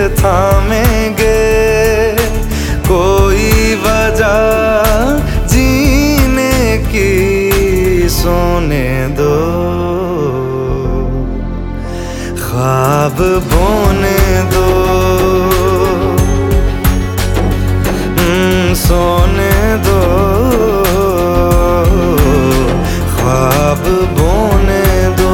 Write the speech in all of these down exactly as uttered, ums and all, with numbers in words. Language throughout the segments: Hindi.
थामेंगे, कोई वजह जीने की सोने दो, ख्वाब बोने दो, सोने दो, ख्वाब बोने दो।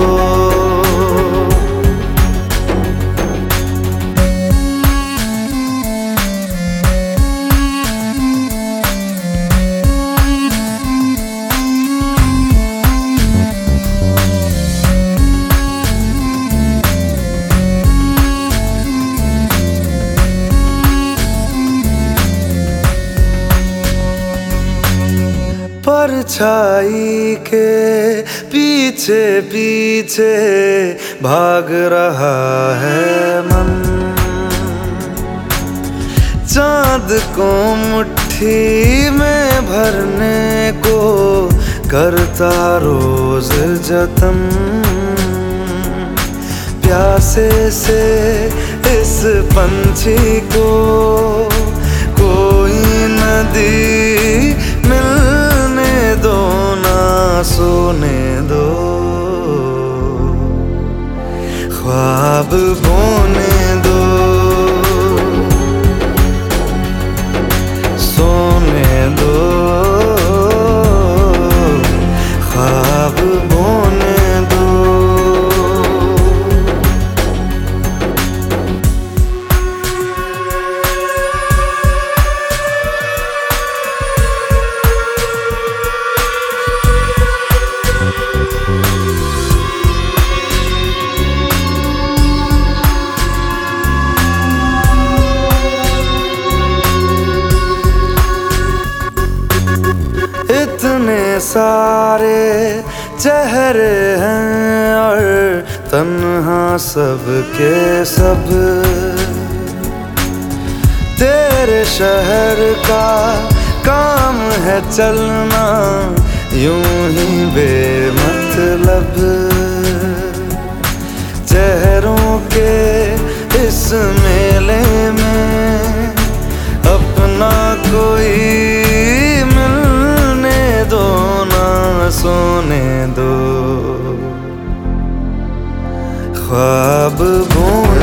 परछाई के पीछे पीछे भाग रहा है मन, चाँद को मुट्ठी में भरने को करता रोज जतन, प्यासे से इस पंछी को कोई नदी मिलने दो, ना सोने दो, ख्वाब बोने दो, सोने दो, ख्वाब बोने दो। इतने सारे चेहरे हैं और तन्हा सब के सब, तेरे शहर का काम है चलना यूं ही बेमतलब, चेहरों के इस मेले में अपना कोई दो, ना सोने दो, ख्वाब बोने